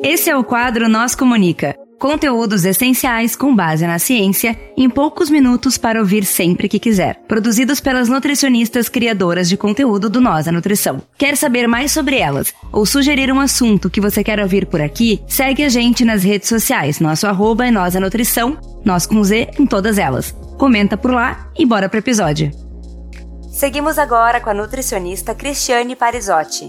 Esse é o quadro Nós Comunica. Conteúdos essenciais com base na ciência, em poucos minutos para ouvir sempre que quiser. Produzidos pelas nutricionistas criadoras de conteúdo do Nós a Nutrição. Quer saber mais sobre elas ou sugerir um assunto que você quer ouvir por aqui? Segue a gente nas redes sociais. Nosso @ é Nós a Nutrição, nós com Z em todas elas. Comenta por lá e bora pro episódio. Seguimos agora com a nutricionista Cristiane Parizotti.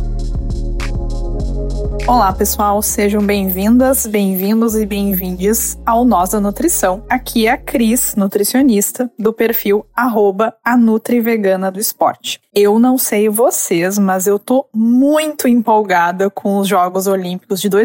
Olá pessoal, sejam bem-vindas, bem-vindos e bem-vindes ao Nós da Nutrição. Aqui é a Cris, nutricionista, do perfil @anutrivegana do esporte. Eu não sei vocês, mas eu tô muito empolgada com os Jogos Olímpicos de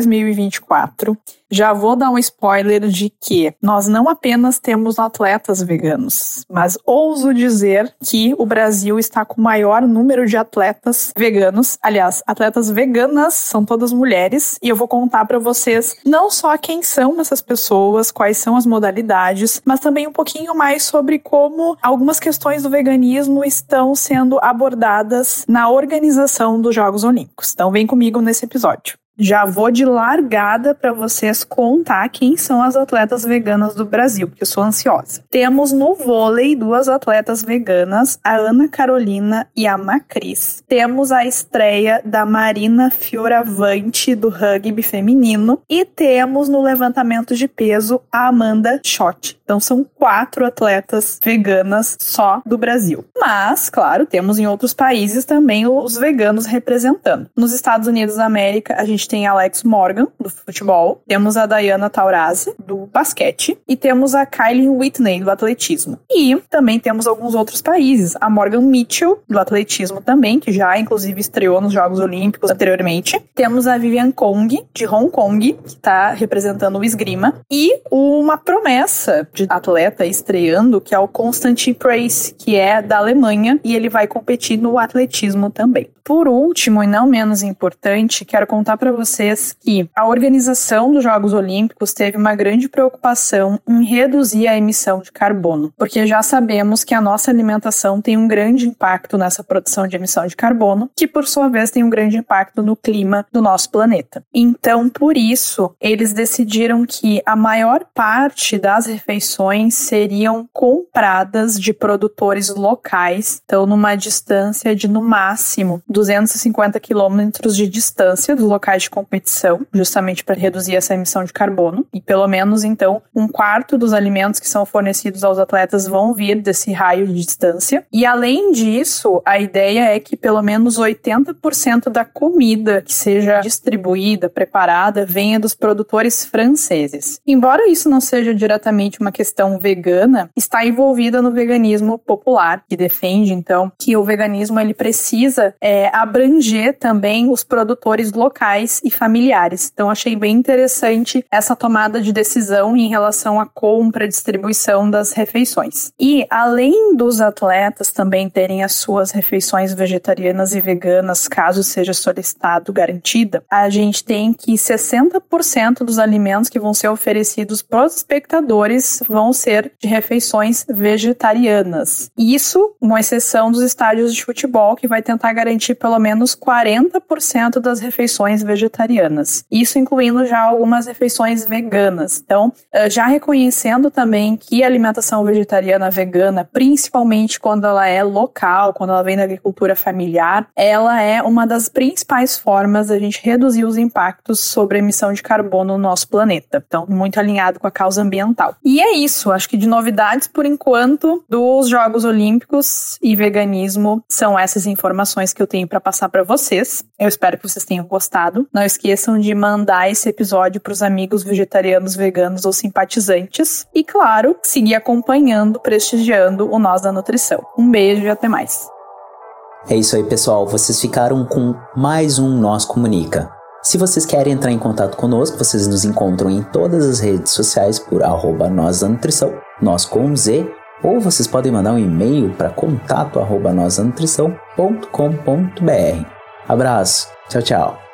2024. Já vou dar um spoiler de que nós não apenas temos atletas veganos, mas ouso dizer que o Brasil está com o maior número de atletas veganos. Aliás, atletas veganas são todas mulheres, e eu vou contar para vocês não só quem são essas pessoas, quais são as modalidades, mas também um pouquinho mais sobre como algumas questões do veganismo estão sendo abordadas na organização dos Jogos Olímpicos. Então vem comigo nesse episódio. Já vou de largada para vocês contar quem são as atletas veganas do Brasil, porque eu sou ansiosa. Temos no vôlei 2 atletas veganas, a Ana Carolina e a Macris. Temos a estreia da Marina Fioravante do rugby feminino. E temos no levantamento de peso a Amanda Schott. Então são 4 atletas veganas só do Brasil. Mas, claro, temos em outros países também os veganos representando. Nos Estados Unidos da América, a gente tem a Alex Morgan, do futebol, temos a Diana Taurasi, do basquete, e temos a Kylie Whitney, do atletismo. E também temos alguns outros países, a Morgan Mitchell, do atletismo também, que já inclusive estreou nos Jogos Olímpicos anteriormente. Temos a Vivian Kong, de Hong Kong, que está representando o esgrima, e uma promessa de atleta estreando, que é o Constantin Preis, que é da Alemanha, e ele vai competir no atletismo também. Por último, e não menos importante, quero contar para vocês que a organização dos Jogos Olímpicos teve uma grande preocupação em reduzir a emissão de carbono, porque já sabemos que a nossa alimentação tem um grande impacto nessa produção de emissão de carbono, que por sua vez tem um grande impacto no clima do nosso planeta. Então, por isso, eles decidiram que a maior parte das refeições seriam compradas de produtores locais, então numa distância de no máximo 250 quilômetros de distância dos locais de competição, justamente para reduzir essa emissão de carbono. E pelo menos, então, 1/4 dos alimentos que são fornecidos aos atletas vão vir desse raio de distância. E além disso, a ideia é que pelo menos 80% da comida que seja distribuída, preparada, venha dos produtores franceses. Embora isso não seja diretamente uma questão vegana, está envolvida no veganismo popular, que defende, então, que o veganismo ele precisa abranger também os produtores locais e familiares. Então, achei bem interessante essa tomada de decisão em relação à compra e distribuição das refeições. E, além dos atletas também terem as suas refeições vegetarianas e veganas, caso seja solicitado garantida, a gente tem que 60% dos alimentos que vão ser oferecidos para os espectadores vão ser de refeições vegetarianas. Isso, com exceção dos estádios de futebol, que vai tentar garantir pelo menos 40% das refeições vegetarianas. Isso incluindo já algumas refeições veganas. Então, já reconhecendo também que a alimentação vegetariana vegana, principalmente quando ela é local, quando ela vem da agricultura familiar, ela é uma das principais formas da gente reduzir os impactos sobre a emissão de carbono no nosso planeta. Então, muito alinhado com a causa ambiental. E é isso, acho que de novidades, por enquanto, dos Jogos Olímpicos e veganismo, são essas informações que eu tenho para passar para vocês. Eu espero que vocês tenham gostado. Não esqueçam de mandar esse episódio para os amigos vegetarianos, veganos ou simpatizantes. E, claro, seguir acompanhando, prestigiando o Nós da Nutrição. Um beijo e até mais. É isso aí, pessoal. Vocês ficaram com mais um Nós Comunica. Se vocês querem entrar em contato conosco, vocês nos encontram em todas as redes sociais por @Nós da Nutrição, nós com Z, ou vocês podem mandar um e-mail para contato@nosanutrição.com.br. Abraço, tchau, tchau.